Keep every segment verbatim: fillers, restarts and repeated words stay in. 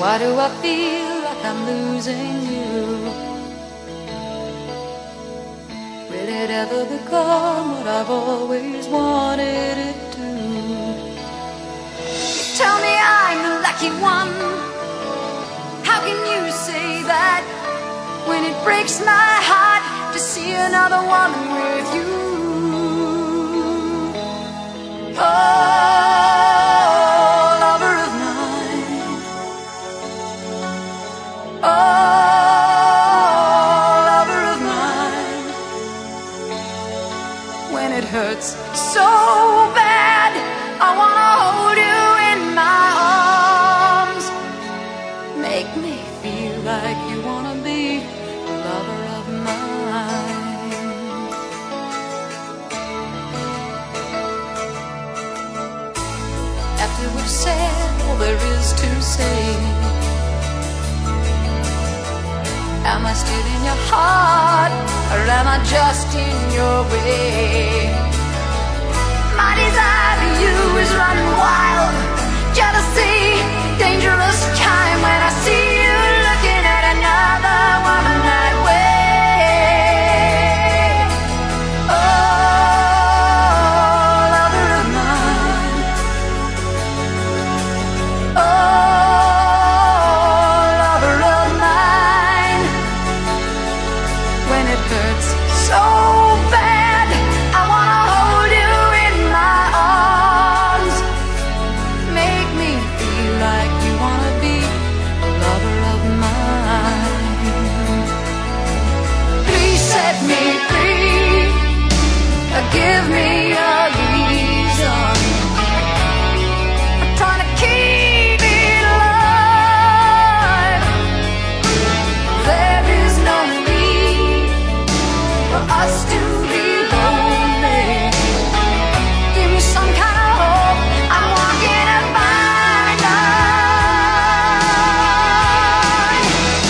Why do I feel like I'm losing you? Will it ever become what I've always wanted it to? Tell me I'm the lucky one. How can you say that when it breaks my heart to see another woman with you? Oh, lover of mine. Oh, lover of mine. When it hurts so bad, I wanna hold you in my arms. Make me feel like you wanna be a lover of mine. After we've said all there is to say, am I still in your heart, or am I just in your way? My desire for you is running wild. Jealousy, dangerous time when I see you looking at another woman that way. Oh, lover of mine. Oh, lover of mine. When it hurts so bad, I wanna hold you in my arms. Make me feel like you wanna be a lover of mine. Please set me free. Give me a reason. I'm trying to keep it alive. There is no need for us to be lonely. Give me some kind of hope. I'm walking a fine line.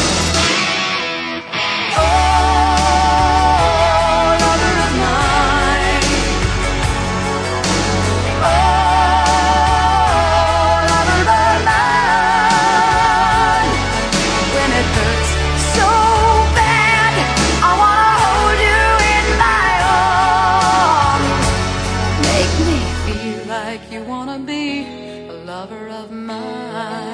Oh, lover of mine. Oh, lover of mine. When it hurts so bad, I wanna hold you in my arms. Make me feel like you wanna be a lover of mine.